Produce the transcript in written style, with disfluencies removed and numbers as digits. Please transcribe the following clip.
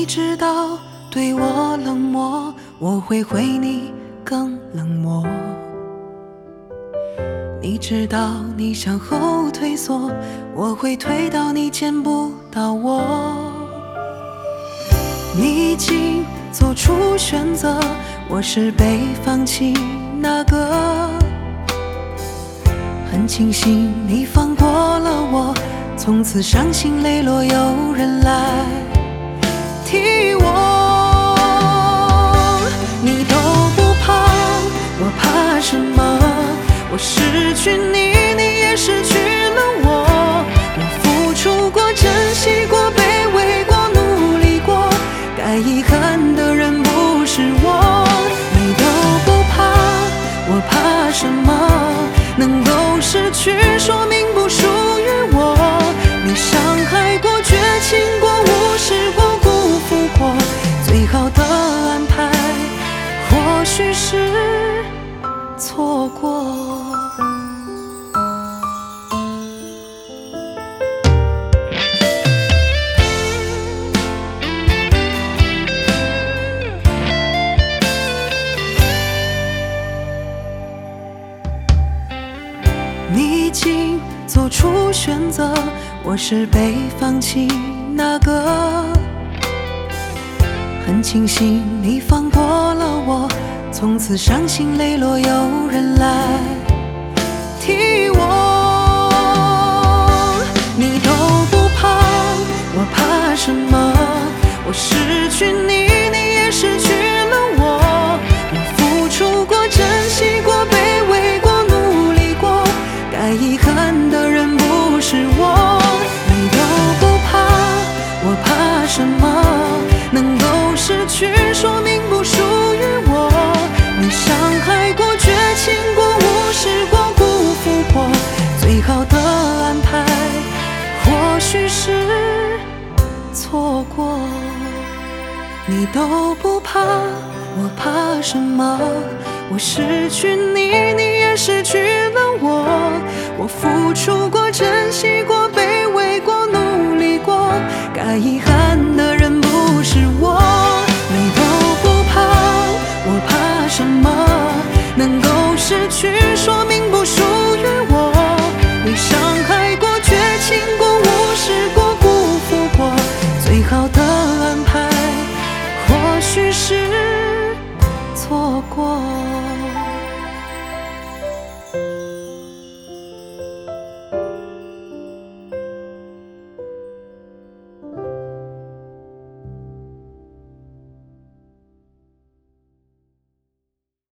你知道对我冷漠，我会回你更冷漠。你知道你向后退缩，我会退到你见不到我。你已经做出选择，我是被放弃那个。很庆幸你放过了我，从此伤心泪落有人来替我。你都不怕，我怕什么？我失去你，你也失去了我。我付出过，珍惜过，卑微过，努力过，该遗憾的人不是我。你都不怕，我怕什么？能够失去，说明不属于我。你伤害过，绝情过，无视过，辜负过，最好的安排或许是错过。你已经做出选择，我是被放弃那个。很庆幸你放过了我，从此伤心泪落有人来替我。你都不怕，我怕什么？我失去你，你也失去了我。我付出过，珍惜过，卑微过，努力过，该遗憾的人不是我。你都不怕，我怕什么？能够失去，说明不属于我。你伤害过，绝情过，无视过，辜负过，最好的安排或许是错过。你都不怕，我怕什么？我失去你，你也失去了我。我付出过，珍惜过，卑微过，努力过，该遗憾的人不是我。你都不怕，我怕什么？能够失去，说明不属于我。你伤害过，绝情过，无视过，辜负过，最好的安排或许是错过。